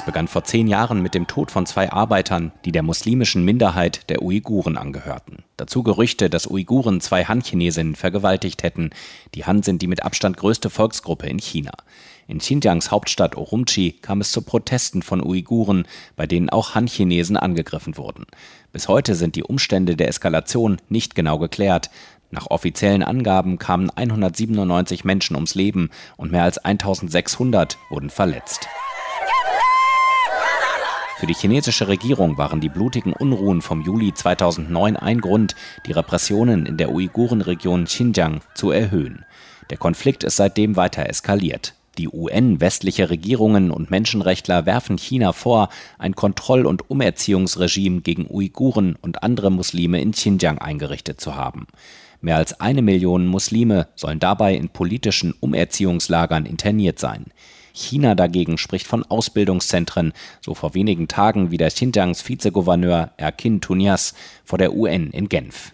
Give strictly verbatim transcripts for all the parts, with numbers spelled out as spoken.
begann vor zehn Jahren mit dem Tod von zwei Arbeitern, die der muslimischen Minderheit der Uiguren angehörten. Dazu Gerüchte, dass Uiguren zwei Han-Chinesinnen vergewaltigt hätten. Die Han sind die mit Abstand größte Volksgruppe in China. In Xinjiangs Hauptstadt Urumqi kam es zu Protesten von Uiguren, bei denen auch Han-Chinesen angegriffen wurden. Bis heute sind die Umstände der Eskalation nicht genau geklärt. Nach offiziellen Angaben kamen hundertsiebenundneunzig Menschen ums Leben und mehr als eintausendsechshundert wurden verletzt. Für die chinesische Regierung waren die blutigen Unruhen vom Juli zweitausendneun ein Grund, die Repressionen in der Uigurenregion Xinjiang zu erhöhen. Der Konflikt ist seitdem weiter eskaliert. Die U N, westliche Regierungen und Menschenrechtler werfen China vor, ein Kontroll- und Umerziehungsregime gegen Uiguren und andere Muslime in Xinjiang eingerichtet zu haben. Mehr als eine Million Muslime sollen dabei in politischen Umerziehungslagern interniert sein. China dagegen spricht von Ausbildungszentren, so vor wenigen Tagen wieder Xinjiangs Vizegouverneur Erkin Tunias vor der U N in Genf.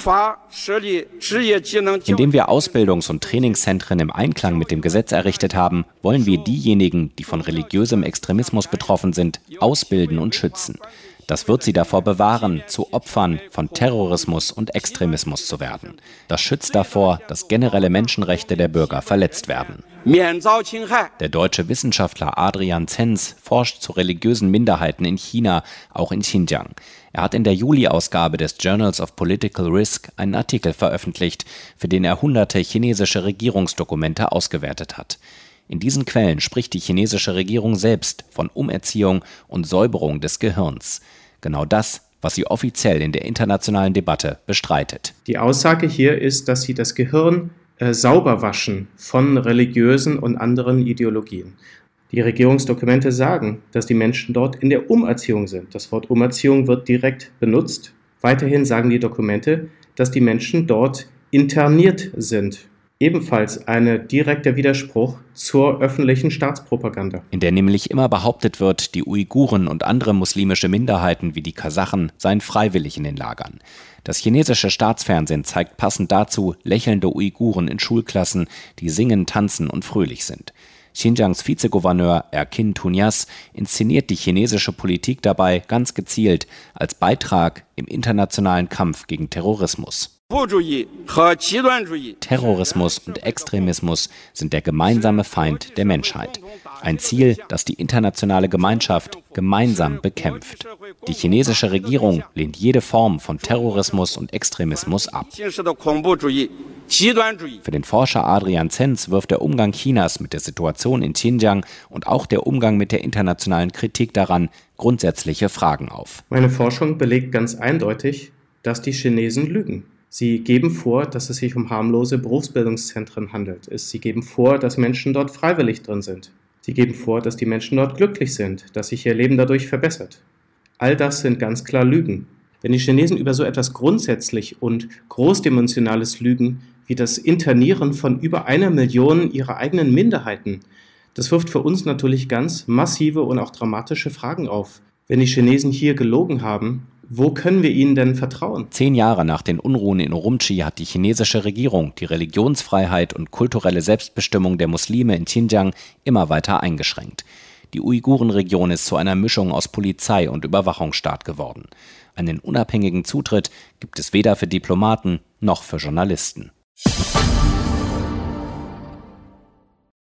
Indem wir Ausbildungs- und Trainingszentren im Einklang mit dem Gesetz errichtet haben, wollen wir diejenigen, die von religiösem Extremismus betroffen sind, ausbilden und schützen. Das wird sie davor bewahren, zu Opfern von Terrorismus und Extremismus zu werden. Das schützt davor, dass generelle Menschenrechte der Bürger verletzt werden. Der deutsche Wissenschaftler Adrian Zenz forscht zu religiösen Minderheiten in China, auch in Xinjiang. Er hat in der Juli-Ausgabe des Journals of Political Risk einen Artikel veröffentlicht, für den er hunderte chinesische Regierungsdokumente ausgewertet hat. In diesen Quellen spricht die chinesische Regierung selbst von Umerziehung und Säuberung des Gehirns. Genau das, was sie offiziell in der internationalen Debatte bestreitet. Die Aussage hier ist, dass sie das Gehirn äh, sauber waschen von religiösen und anderen Ideologien. Die Regierungsdokumente sagen, dass die Menschen dort in der Umerziehung sind. Das Wort Umerziehung wird direkt benutzt. Weiterhin sagen die Dokumente, dass die Menschen dort interniert sind. Ebenfalls ein direkter Widerspruch zur öffentlichen Staatspropaganda. In der nämlich immer behauptet wird, die Uiguren und andere muslimische Minderheiten wie die Kasachen seien freiwillig in den Lagern. Das chinesische Staatsfernsehen zeigt passend dazu lächelnde Uiguren in Schulklassen, die singen, tanzen und fröhlich sind. Xinjiangs Vizegouverneur Erkin Tunias inszeniert die chinesische Politik dabei ganz gezielt als Beitrag im internationalen Kampf gegen Terrorismus. Terrorismus und Extremismus sind der gemeinsame Feind der Menschheit. Ein Ziel, das die internationale Gemeinschaft gemeinsam bekämpft. Die chinesische Regierung lehnt jede Form von Terrorismus und Extremismus ab. Für den Forscher Adrian Zenz wirft der Umgang Chinas mit der Situation in Xinjiang und auch der Umgang mit der internationalen Kritik daran grundsätzliche Fragen auf. Meine Forschung belegt ganz eindeutig, dass die Chinesen lügen. Sie geben vor, dass es sich um harmlose Berufsbildungszentren handelt. Sie geben vor, dass Menschen dort freiwillig drin sind. Sie geben vor, dass die Menschen dort glücklich sind, dass sich ihr Leben dadurch verbessert. All das sind ganz klar Lügen. Wenn die Chinesen über so etwas grundsätzlich und großdimensionales lügen, wie das Internieren von über einer Million ihrer eigenen Minderheiten, das wirft für uns natürlich ganz massive und auch dramatische Fragen auf. Wenn die Chinesen hier gelogen haben, wo können wir ihnen denn vertrauen? Zehn Jahre nach den Unruhen in Urumqi hat die chinesische Regierung die Religionsfreiheit und kulturelle Selbstbestimmung der Muslime in Xinjiang immer weiter eingeschränkt. Die Uigurenregion ist zu einer Mischung aus Polizei und Überwachungsstaat geworden. Einen unabhängigen Zutritt gibt es weder für Diplomaten noch für Journalisten.